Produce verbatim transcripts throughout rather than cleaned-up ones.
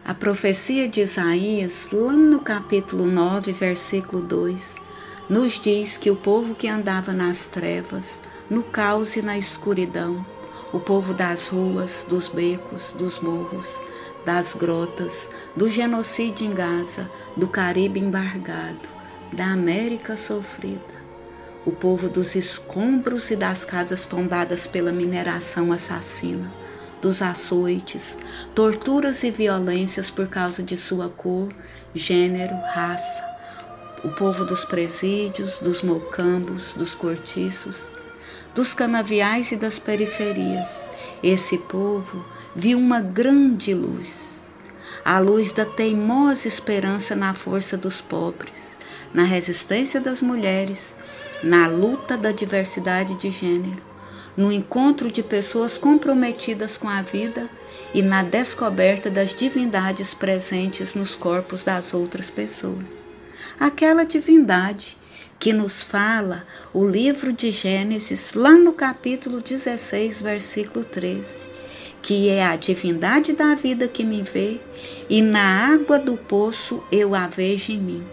A profecia de Isaías, lá no capítulo nove, versículo dois, nos diz que o povo que andava nas trevas, no caos e na escuridão, o povo das ruas, dos becos, dos morros, das grotas, do genocídio em Gaza, do Caribe embargado, da América sofrida, o povo dos escombros e das casas tombadas pela mineração assassina, dos açoites, torturas e violências por causa de sua cor, gênero, raça, o povo dos presídios, dos mocambos, dos cortiços, dos canaviais e das periferias. Esse povo viu uma grande luz, a luz da teimosa esperança na força dos pobres, na resistência das mulheres, na luta da diversidade de gênero, no encontro de pessoas comprometidas com a vida e na descoberta das divindades presentes nos corpos das outras pessoas. Aquela divindade que nos fala o livro de Gênesis, lá no capítulo dezesseis, versículo treze, que é a divindade da vida que me vê, e na água do poço eu a vejo em mim.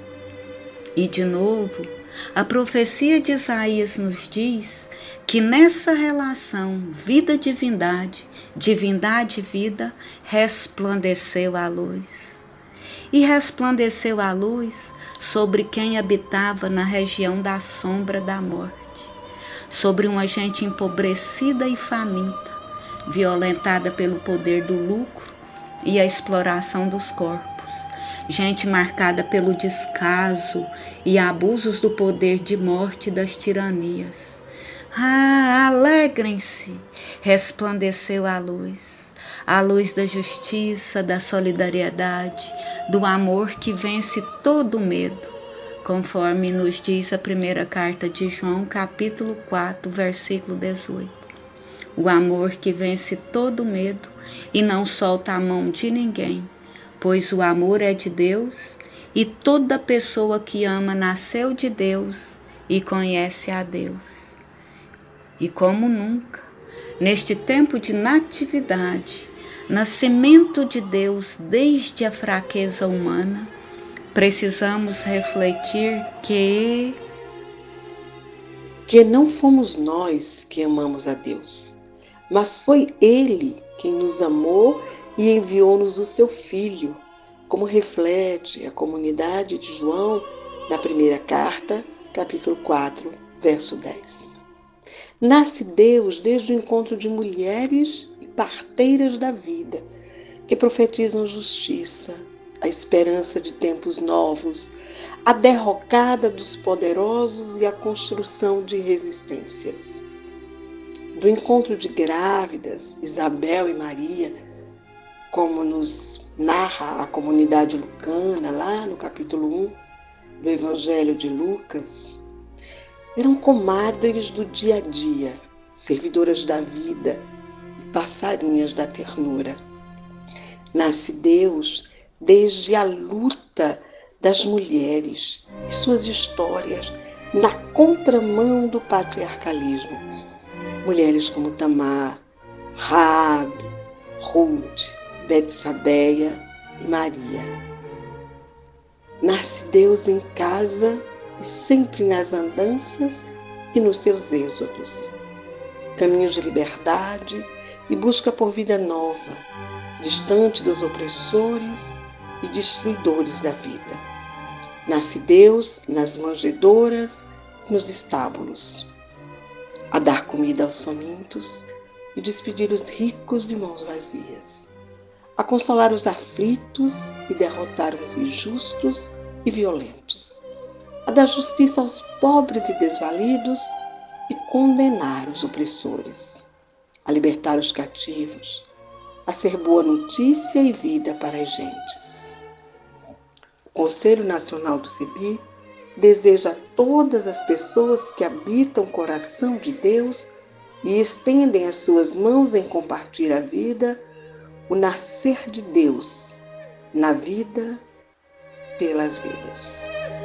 E de novo, a profecia de Isaías nos diz que nessa relação vida-divindade, divindade-vida, resplandeceu a luz. E resplandeceu a luz sobre quem habitava na região da sombra da morte, sobre uma gente empobrecida e faminta, violentada pelo poder do lucro e a exploração dos corpos, gente marcada pelo descaso e abusos do poder de morte e das tiranias. Ah, alegrem-se! Resplandeceu a luz. A luz da justiça, da solidariedade, do amor que vence todo medo, conforme nos diz a primeira carta de João, capítulo quatro, versículo dezoito. O amor que vence todo medo e não solta a mão de ninguém, pois o amor é de Deus e toda pessoa que ama nasceu de Deus e conhece a Deus. E como nunca, neste tempo de natividade, nascimento de Deus desde a fraqueza humana, precisamos refletir que... que não fomos nós que amamos a Deus, mas foi Ele quem nos amou e enviou-nos o seu Filho, como reflete a comunidade de João na primeira carta, capítulo quatro, verso dez. Nasce Deus desde o encontro de mulheres e parteiras da vida, que profetizam justiça, a esperança de tempos novos, a derrocada dos poderosos e a construção de resistências. Do encontro de grávidas, Isabel e Maria, como nos narra a comunidade lucana, lá no capítulo um do Evangelho de Lucas, eram comadres do dia a dia, servidoras da vida e passarinhas da ternura. Nasce Deus desde a luta das mulheres e suas histórias na contramão do patriarcalismo. Mulheres como Tamar, Raabe, Ruth, Betsabeia e Maria. Nasce Deus em casa e sempre nas andanças e nos seus êxodos. Caminhos de liberdade e busca por vida nova, distante dos opressores e destruidores da vida. Nasce Deus nas manjedouras e nos estábulos, a dar comida aos famintos e despedir os ricos de mãos vazias, a consolar os aflitos e derrotar os injustos e violentos, a dar justiça aos pobres e desvalidos e condenar os opressores, a libertar os cativos, a ser boa notícia e vida para as gentes. O Conselho Nacional do CEBI deseja a todas as pessoas que habitam o coração de Deus e estendem as suas mãos em compartilhar a vida, o nascer de Deus na vida pelas vidas.